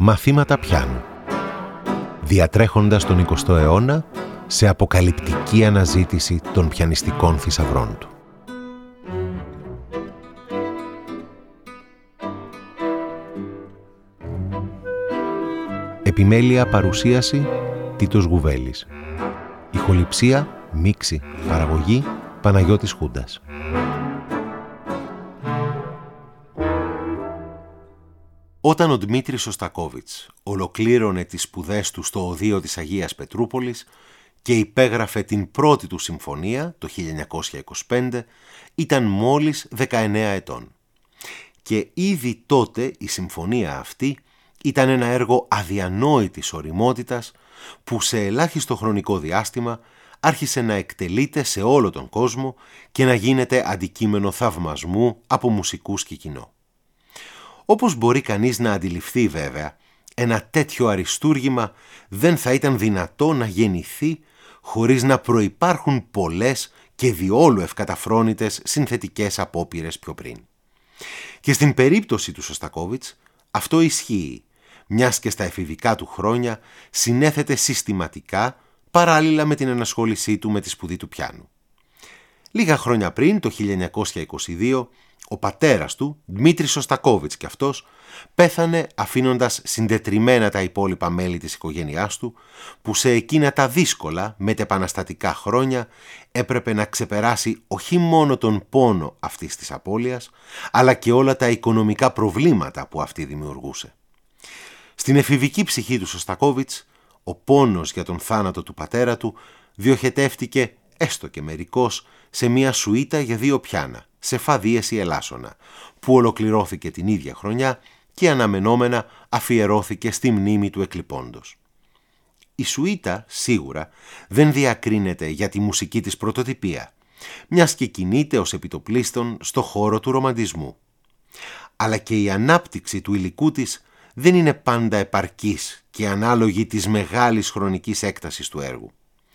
Μαθήματα πιάνου. Διατρέχοντας τον 20ο αιώνα σε αποκαλυπτική αναζήτηση των πιανιστικών θησαυρών του. Επιμέλεια παρουσίαση Τίτος Γουβέλης. Ηχοληψία, μίξη, παραγωγή Παναγιώτης Χούντας. Όταν ο Δημήτρης Σωστακόβιτς ολοκλήρωνε τις σπουδές του στο Οδείο της Αγίας Πετρούπολης και υπέγραφε την πρώτη του συμφωνία το 1925, ήταν μόλις 19 ετών. Και ήδη τότε η συμφωνία αυτή ήταν ένα έργο αδιανόητης ωριμότητας που σε ελάχιστο χρονικό διάστημα άρχισε να εκτελείται σε όλο τον κόσμο και να γίνεται αντικείμενο θαυμασμού από μουσικούς και κοινό. Όπως μπορεί κανείς να αντιληφθεί βέβαια, ένα τέτοιο αριστούργημα δεν θα ήταν δυνατό να γεννηθεί χωρίς να προϋπάρχουν πολλές και διόλου ευκαταφρόνητες συνθετικές απόπειρες πιο πριν. Και στην περίπτωση του Σωστακόβιτς αυτό ισχύει, μιας και στα εφηβικά του χρόνια συνέθετε συστηματικά παράλληλα με την ενασχόλησή του με τη σπουδή του πιάνου. Λίγα χρόνια πριν, το 1922, ο πατέρας του, Δημήτρης Σωστακόβιτς κι αυτός, πέθανε αφήνοντας συντετριμμένα τα υπόλοιπα μέλη της οικογένειάς του, που σε εκείνα τα δύσκολα μετεπαναστατικά χρόνια έπρεπε να ξεπεράσει όχι μόνο τον πόνο αυτής της απώλειας, αλλά και όλα τα οικονομικά προβλήματα που αυτή δημιουργούσε. Στην εφηβική ψυχή του Σωστακόβιτς, ο πόνος για τον θάνατο του πατέρα του διοχετεύτηκε, έστω και μερικώς, σε μια σουίτα για 2 πιάνα, σε φα δίεση ελάσσονα, που ολοκληρώθηκε την ίδια χρονιά και αναμενόμενα αφιερώθηκε στη μνήμη του εκλειπώντος. Η σουίτα σίγουρα δεν διακρίνεται για τη μουσική της πρωτοτυπία, μιας και κινείται ως επιτοπλίστων στο χώρο του ρομαντισμού. Αλλά και η ανάπτυξη του υλικού της δεν είναι πάντα επαρκής και ανάλογη της μεγάλης χρονικής έκτασης του έργου.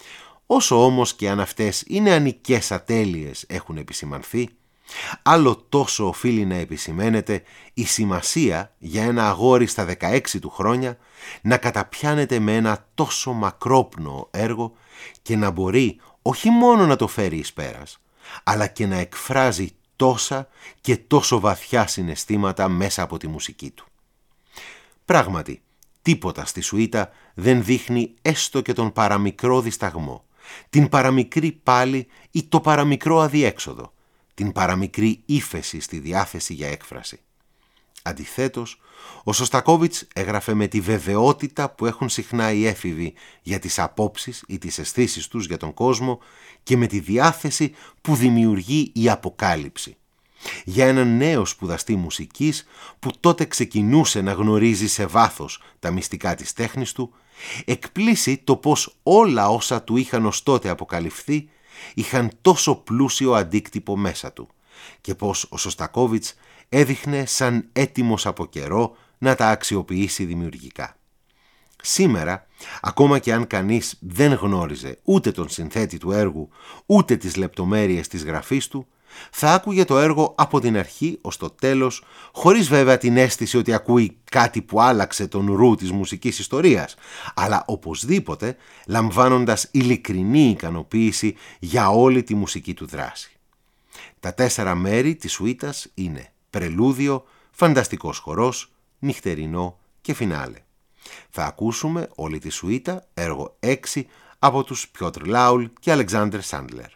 Όσο όμως και αν αυτές είναι ανικές ατέλειες έχουν επισημανθεί, άλλο τόσο οφείλει να επισημαίνεται η σημασία για ένα αγόρι στα 16 του χρόνια να καταπιάνεται με ένα τόσο μακρόπνοο έργο και να μπορεί όχι μόνο να το φέρει εις πέρας, αλλά και να εκφράζει τόσα και τόσο βαθιά συναισθήματα μέσα από τη μουσική του. Πράγματι, τίποτα στη σουίτα δεν δείχνει έστω και τον παραμικρό δισταγμό, την παραμικρή πάλι ή το παραμικρό αδιέξοδο, την παραμικρή ύφεση στη διάθεση για έκφραση. Αντιθέτως, ο Σωστακόβιτς έγραφε με τη βεβαιότητα που έχουν συχνά οι έφηβοι για τις απόψεις ή τις αισθήσεις τους για τον κόσμο και με τη διάθεση που δημιουργεί η αποκάλυψη. Για έναν νέο σπουδαστή μουσικής που τότε ξεκινούσε να γνωρίζει σε βάθος τα μυστικά της τέχνης του, εκπλήσει το πως όλα όσα του είχαν ως τότε αποκαλυφθεί είχαν τόσο πλούσιο αντίκτυπο μέσα του και πως ο Σωστακόβιτς έδειχνε σαν έτοιμος από καιρό να τα αξιοποιήσει δημιουργικά. Σήμερα, ακόμα και αν κανείς δεν γνώριζε ούτε τον συνθέτη του έργου, ούτε τις λεπτομέρειες της γραφής του, θα άκουγε το έργο από την αρχή ως το τέλος, χωρίς βέβαια την αίσθηση ότι ακούει κάτι που άλλαξε τον ρου της μουσικής ιστορίας, αλλά οπωσδήποτε λαμβάνοντας ειλικρινή ικανοποίηση για όλη τη μουσική του δράση. Τα 4 μέρη της σουίτας είναι πρελούδιο, φανταστικός χορός, νυχτερινό και φινάλε. Θα ακούσουμε όλη τη σουίτα, έργο 6, από τους Πιότρ Λάουλ και Αλεξάνδρ Σάντλερ.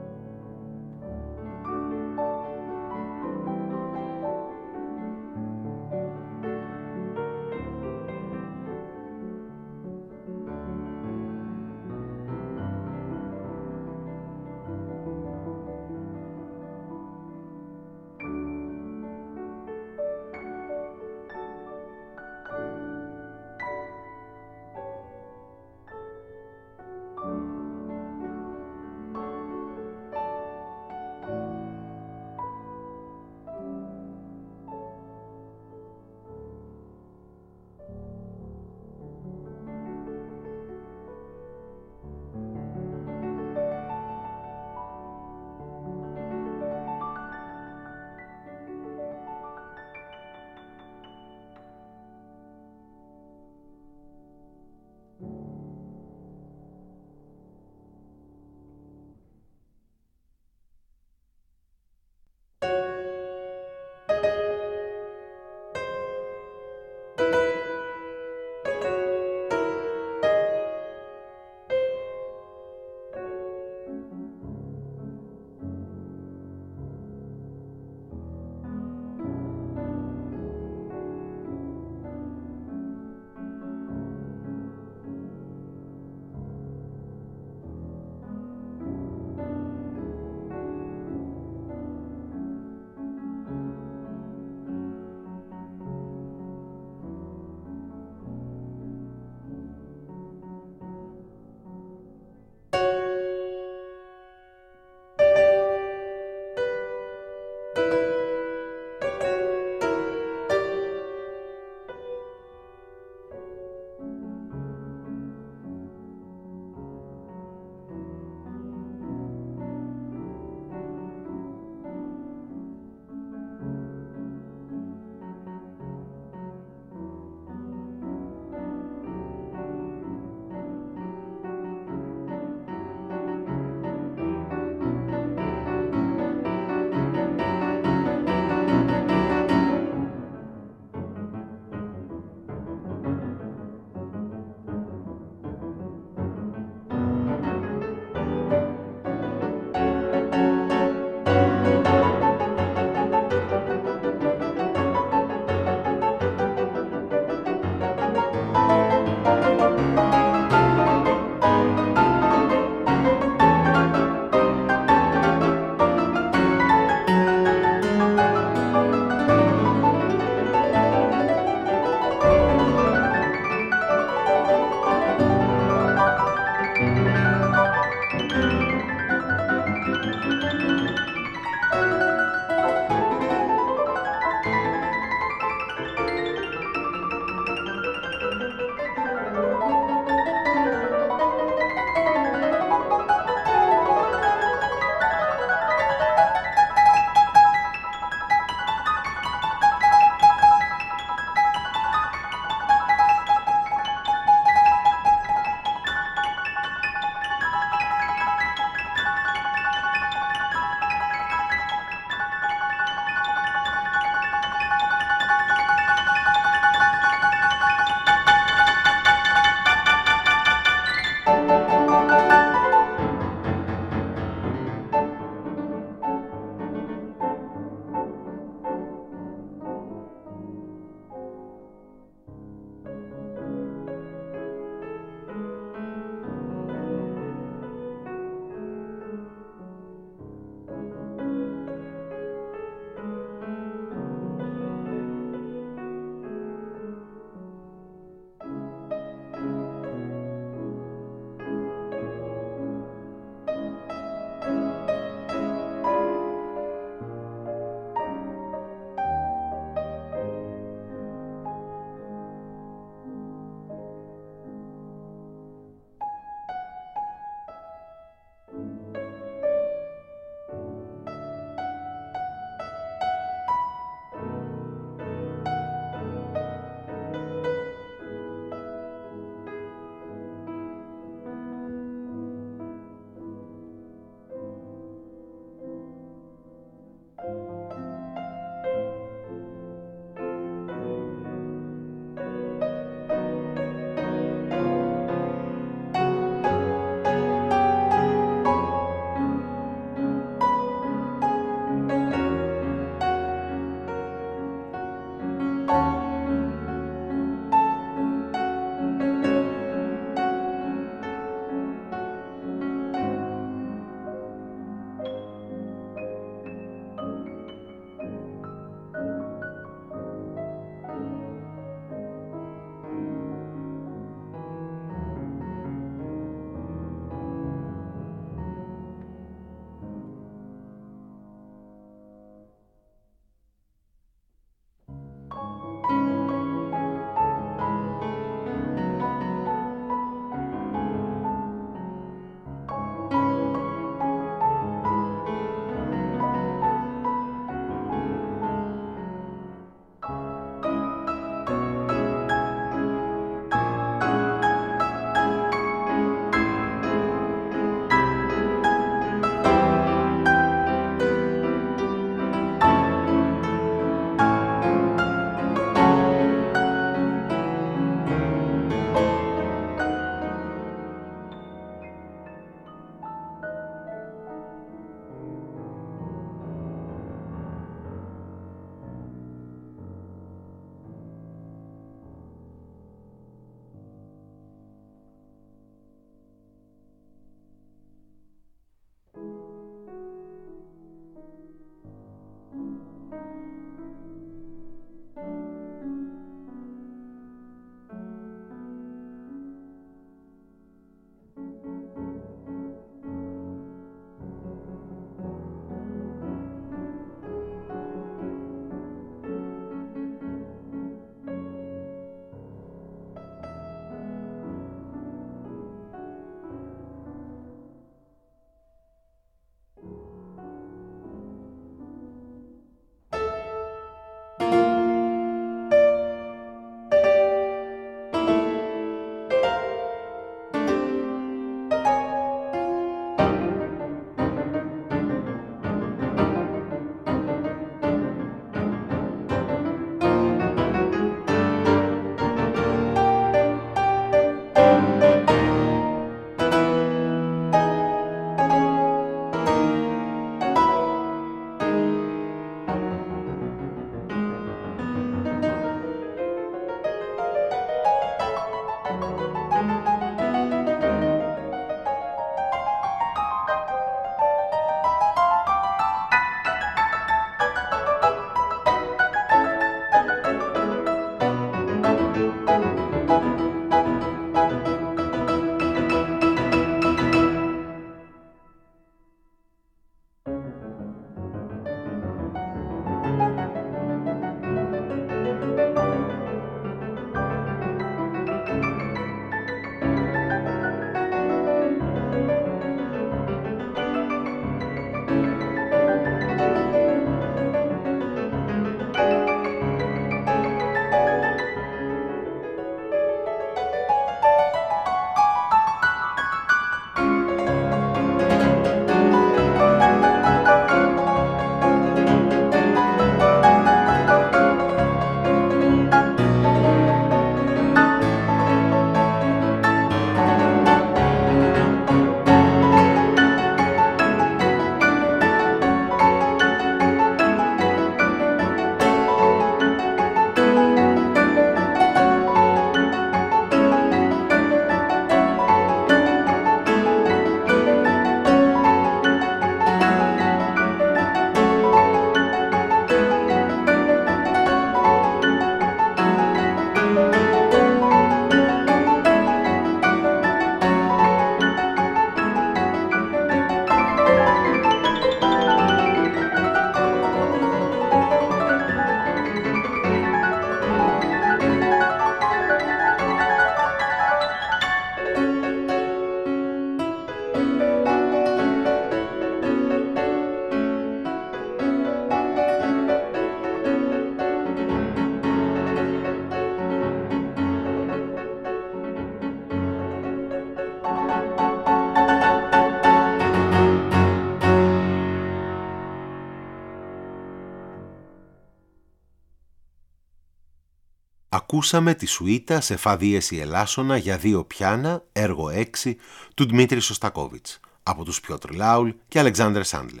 Ακούσαμε τη σουίτα σε φα δίεση ελάσσονα για 2 πιάνα, έργο 6, του Δημήτρη Σωστακόβιτς, από τους Πιότρ Λάουλ και Αλεξάνδρ Σάντλερ.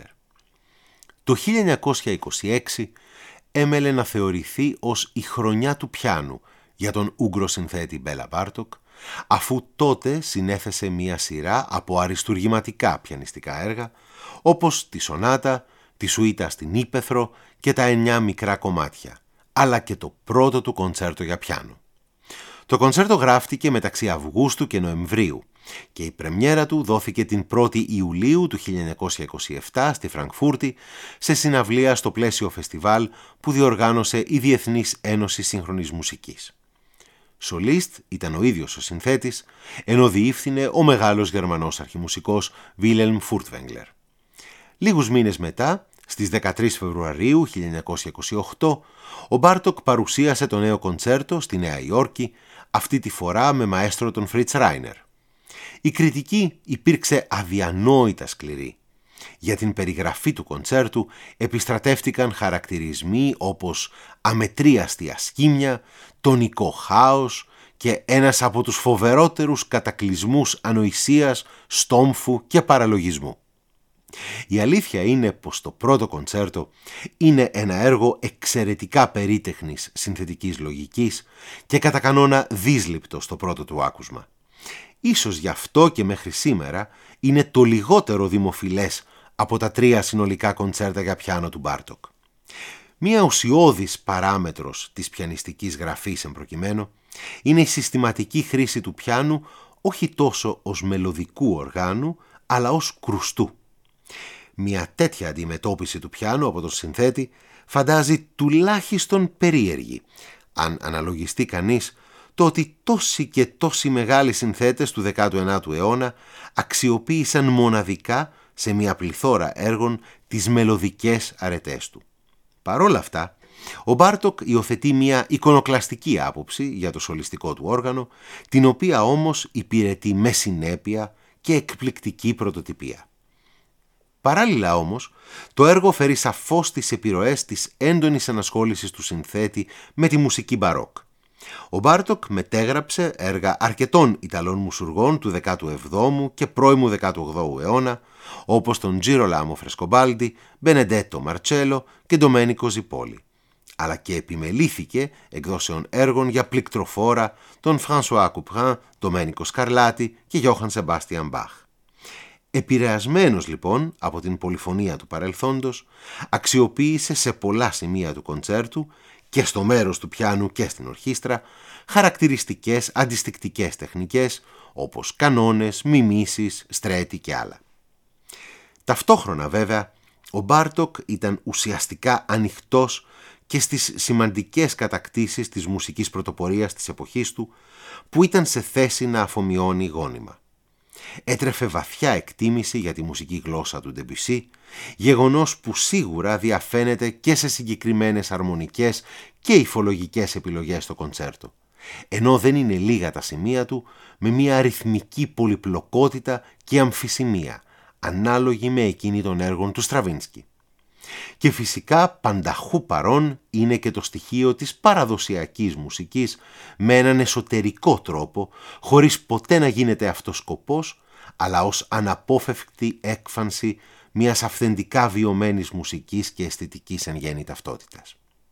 Το 1926 έμελε να θεωρηθεί ως η χρονιά του πιάνου για τον Ούγγρο συνθέτη Μπέλα Μπάρτοκ, αφού τότε συνέθεσε μία σειρά από αριστουργηματικά πιανιστικά έργα, όπως τη σονάτα, τη σουίτα στην Ύπαιθρο και τα 9 μικρά κομμάτια, αλλά και το πρώτο του κοντσέρτο για πιάνο. Το κοντσέρτο γράφτηκε μεταξύ Αυγούστου και Νοεμβρίου και η πρεμιέρα του δόθηκε την 1η Ιουλίου του 1927 στη Φραγκφούρτη σε συναυλία στο πλαίσιο φεστιβάλ που διοργάνωσε η Διεθνής Ένωση Σύγχρονης Μουσικής. Σολίστ ήταν ο ίδιος ο συνθέτης, ενώ διεύθυνε ο μεγάλος γερμανός αρχιμουσικός Βίλελμ Φουρτβέγγλερ. Λίγους μήνες μετά, στις 13 Φεβρουαρίου 1928, ο Μπάρτοκ παρουσίασε το νέο κοντσέρτο στη Νέα Υόρκη, αυτή τη φορά με μαέστρο τον Φριτς Ράινερ. Η κριτική υπήρξε αδιανόητα σκληρή. Για την περιγραφή του κοντσέρτου επιστρατεύτηκαν χαρακτηρισμοί όπως αμετρίαστη ασκήμια, τονικό χάος και ένας από τους φοβερότερους κατακλυσμούς ανοησίας, στόμφου και παραλογισμού. Η αλήθεια είναι πως το πρώτο κοντσέρτο είναι ένα έργο εξαιρετικά περίτεχνης συνθετικής λογικής και κατά κανόνα δύσληπτο στο πρώτο του άκουσμα. Ίσως γι' αυτό και μέχρι σήμερα είναι το λιγότερο δημοφιλές από τα 3 συνολικά κοντσέρτα για πιάνο του Μπάρτοκ. Μία ουσιώδης παράμετρος της πιανιστικής γραφής εμπροκειμένου είναι η συστηματική χρήση του πιάνου όχι τόσο ως μελωδικού οργάνου, αλλά ως κρουστού. Μια τέτοια αντιμετώπιση του πιάνου από τον συνθέτη φαντάζει τουλάχιστον περίεργη, αν αναλογιστεί κανείς το ότι τόσοι και τόσοι μεγάλοι συνθέτες του 19ου αιώνα αξιοποίησαν μοναδικά σε μια πληθώρα έργων τις μελωδικές αρετές του. Παρόλα αυτά, ο Μπάρτοκ υιοθετεί μια εικονοκλαστική άποψη για το σολιστικό του όργανο, την οποία όμως υπηρετεί με συνέπεια και εκπληκτική πρωτοτυπία. Παράλληλα όμως, το έργο φέρει σαφώς τις επιρροές της έντονης ανασχόλησης του συνθέτη με τη μουσική μπαρόκ. Ο Μπάρτοκ μετέγραψε έργα αρκετών Ιταλών μουσουργών του 17ου και πρώιμου 18ου αιώνα, όπως τον Γκίρολάμο Φρεσκομπάλντι, Μπενεντέτο Μαρτσέλο και Ντομένικο Ζιπόλι, αλλά και επιμελήθηκε εκδόσεων έργων για πληκτροφόρα των Φρανσουά Κουπράν, Ντομένικο Σκαρλάτι και Γιώχαν Σεμπάστιαν Μπαχ. Επηρεασμένος λοιπόν από την πολυφωνία του παρελθόντος, αξιοποίησε σε πολλά σημεία του κοντσέρτου και στο μέρος του πιάνου και στην ορχήστρα χαρακτηριστικές αντιστικτικές τεχνικές όπως κανόνες, μιμήσεις, στρέτη και άλλα. Ταυτόχρονα βέβαια ο Μπάρτοκ ήταν ουσιαστικά ανοιχτός και στις σημαντικές κατακτήσεις της μουσικής πρωτοπορίας της εποχής του που ήταν σε θέση να αφομοιώνει γόνιμα. Έτρεφε βαθιά εκτίμηση για τη μουσική γλώσσα του Ντεμπουσί, γεγονός που σίγουρα διαφαίνεται και σε συγκεκριμένες αρμονικές και υφολογικές επιλογές στο κοντσέρτο, ενώ δεν είναι λίγα τα σημεία του με μια αριθμική πολυπλοκότητα και αμφισημία, ανάλογη με εκείνη των έργων του Στραβίνσκι. Και φυσικά πανταχού παρόν είναι και το στοιχείο της παραδοσιακής μουσικής με έναν εσωτερικό τρόπο, χωρίς ποτέ να γίνεται αυτός σκοπός, αλλά ως αναπόφευκτη έκφανση μιας αυθεντικά βιωμένης μουσικής και αισθητικής εν γέννη ταυτότητας.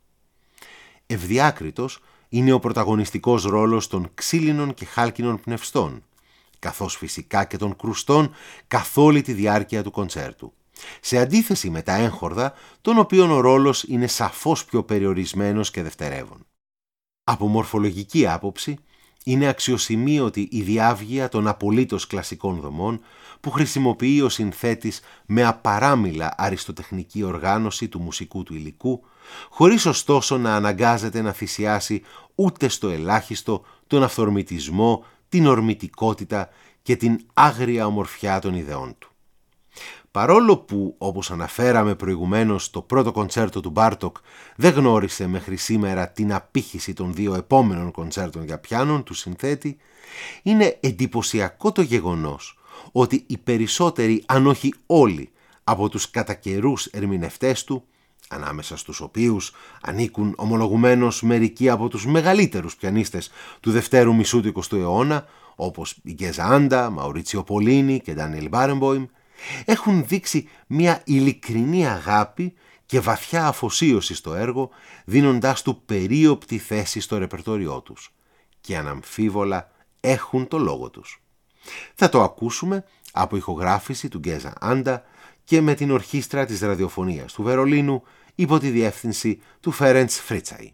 Ευδιάκριτος είναι ο πρωταγωνιστικός ρόλος των ξύλινων και χάλκινων πνευστών, καθώς φυσικά και των κρουστών καθ' όλη τη διάρκεια του κοντσέρτου, σε αντίθεση με τα έγχορδα, των οποίων ο ρόλος είναι σαφώς πιο περιορισμένος και δευτερεύον. Από μορφολογική άποψη, είναι αξιοσημείωτη η διάβγεια των απολύτως κλασικών δομών που χρησιμοποιεί ο συνθέτης με απαράμιλα αριστοτεχνική οργάνωση του μουσικού του υλικού, χωρίς ωστόσο να αναγκάζεται να θυσιάσει ούτε στο ελάχιστο τον αυθορμητισμό, την ορμητικότητα και την άγρια ομορφιά των ιδεών του. Παρόλο που, όπως αναφέραμε προηγουμένως, το πρώτο κοντσέρτο του Μπάρτοκ δεν γνώρισε μέχρι σήμερα την απήχηση των 2 επόμενων κοντσέρτων για πιάνον του συνθέτη, είναι εντυπωσιακό το γεγονός ότι οι περισσότεροι, αν όχι όλοι, από τους κατά καιρούς ερμηνευτές του ανάμεσα στους οποίους ανήκουν ομολογουμένως μερικοί από τους μεγαλύτερους πιανίστες του δευτέρου μισού του 20ου αιώνα, όπως η Γκέζα Άντα, Μαουρίτσιο Πολίνι και Ντάνιελ Μπάρεμποιμ, έχουν δείξει μια ειλικρινή αγάπη και βαθιά αφοσίωση στο έργο, δίνοντάς του περίοπτη θέση στο ρεπερτόριό τους. Και αναμφίβολα έχουν το λόγο τους. Θα το ακούσουμε από ηχογράφηση του Γκέζα Άντα και με την ορχήστρα της ραδιοφωνίας του Βερολίνου υπό τη διεύθυνση του Φέρεντς Φρίτσαϊ.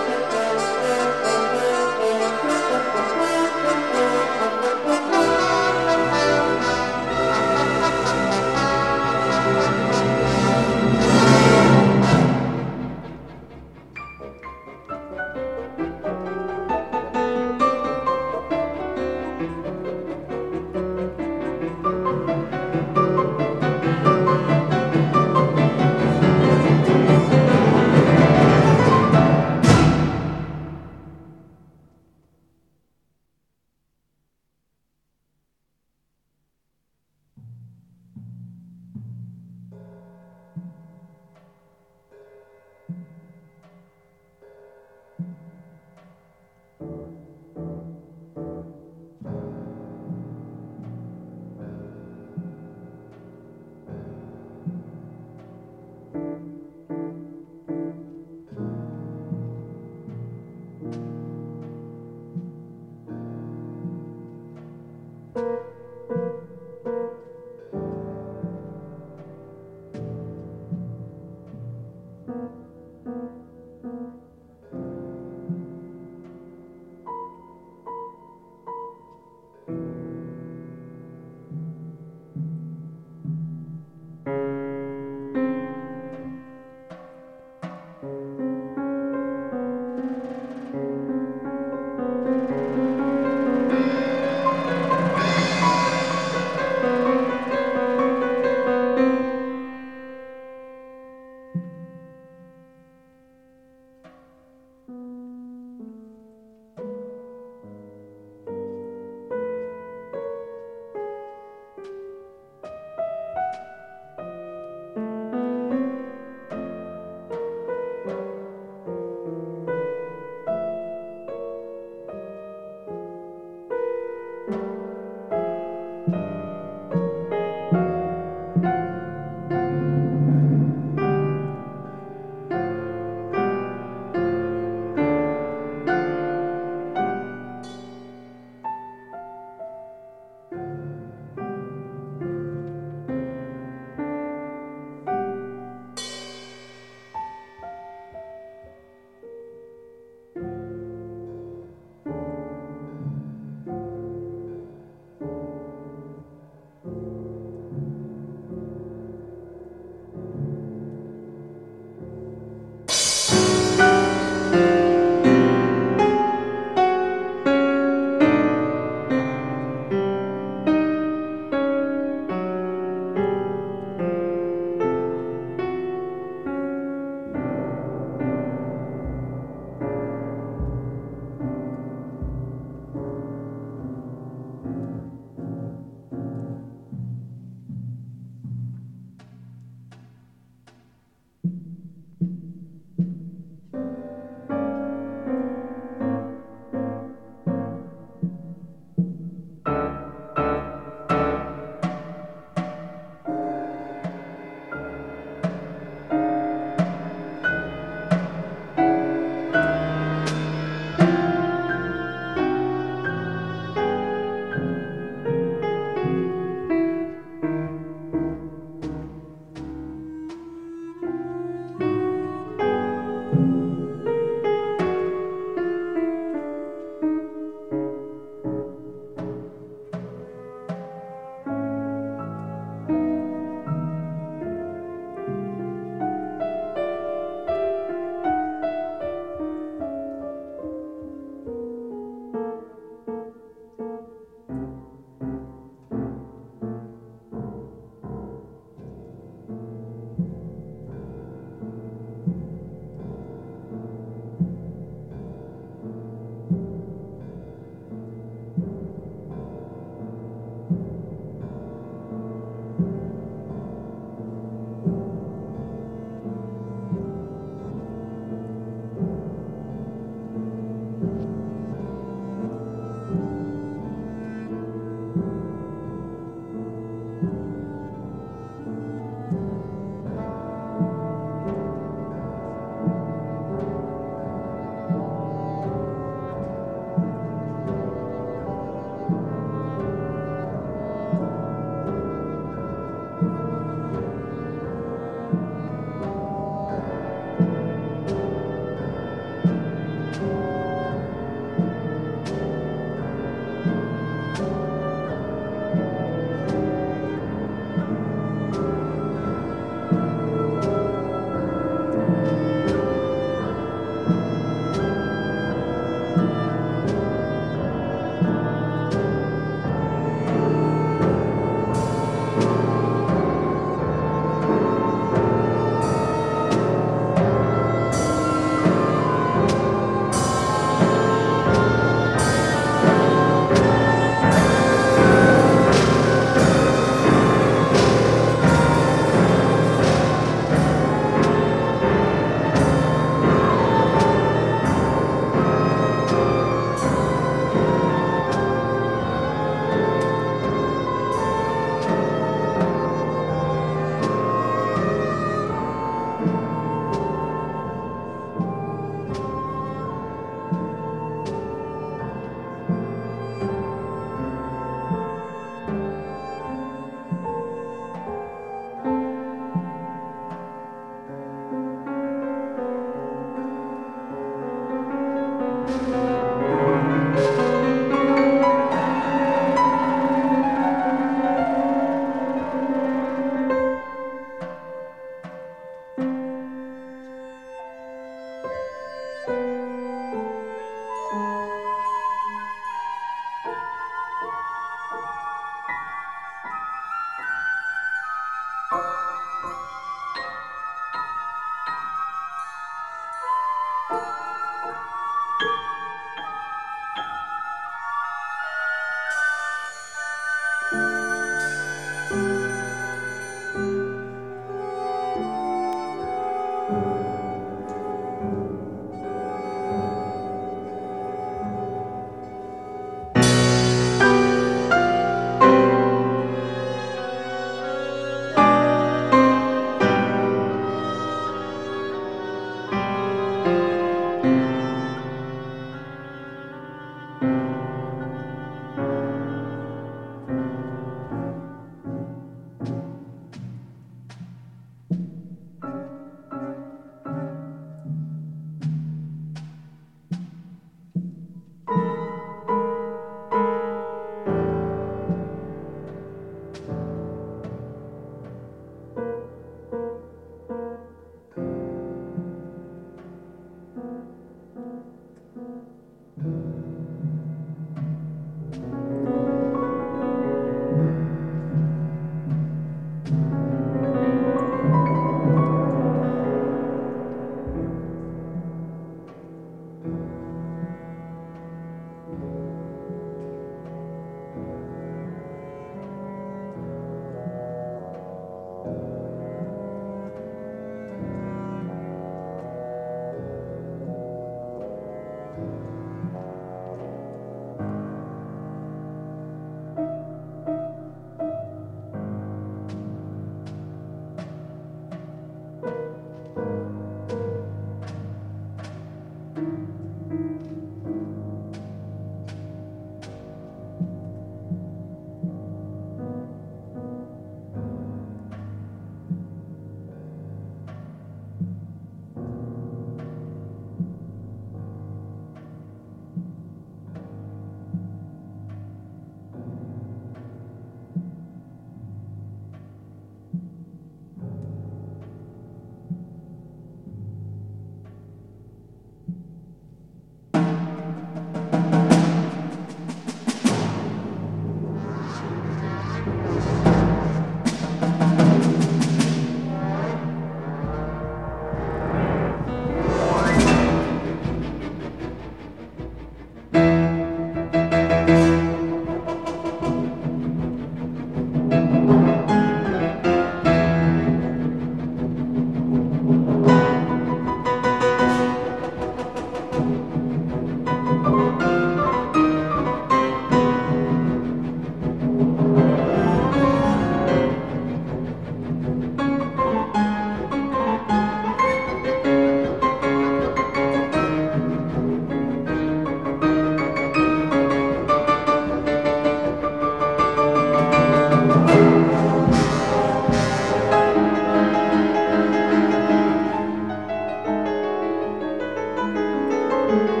Thank you.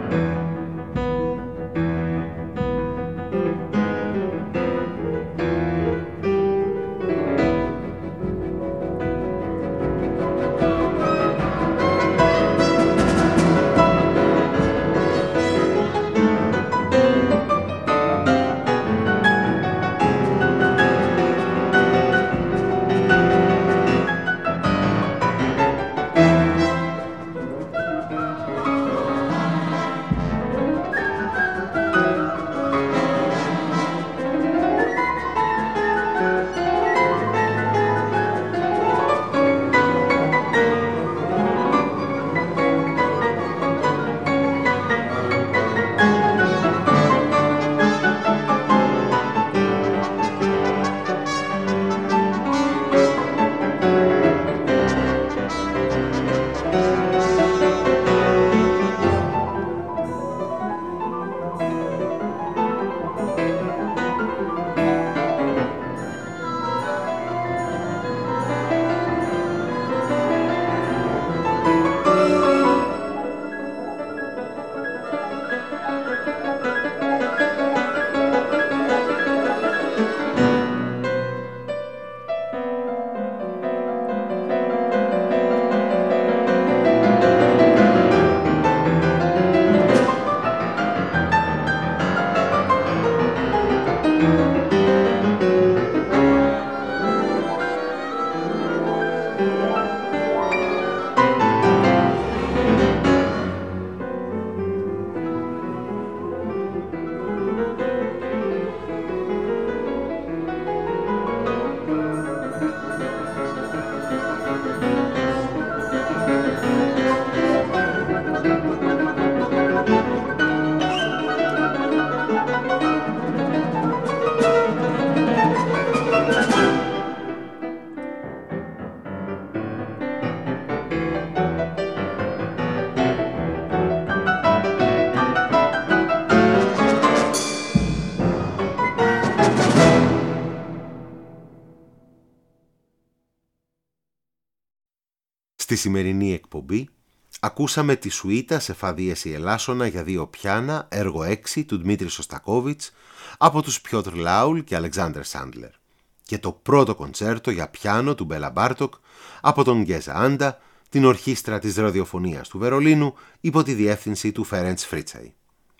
Στη σημερινή εκπομπή ακούσαμε τη σουίτα σε φα δίεση ελάσσονα για δύο πιάνα, έργο 6 του Δημήτρη Σωστακόβιτς από τους Πιότρ Λάουλ και Αλεξάνδρ Σάντλερ και το πρώτο κοντσέρτο για πιάνο του Μπέλα Μπάρτοκ από τον Γκέζα Άντα, την ορχήστρα της ραδιοφωνίας του Βερολίνου υπό τη διεύθυνση του Φέρεντς Φρίτσαϊ.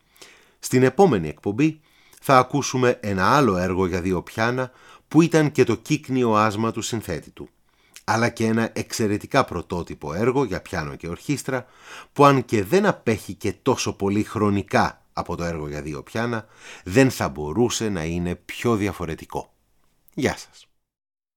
Στην επόμενη εκπομπή θα ακούσουμε ένα άλλο έργο για δύο πιάνα που ήταν και το κύκνιο άσμα του συνθέτη του, αλλά και ένα εξαιρετικά πρωτότυπο έργο για πιάνο και ορχήστρα που αν και δεν απέχει και τόσο πολύ χρονικά από το έργο για δύο πιάνα, δεν θα μπορούσε να είναι πιο διαφορετικό. Γεια σας.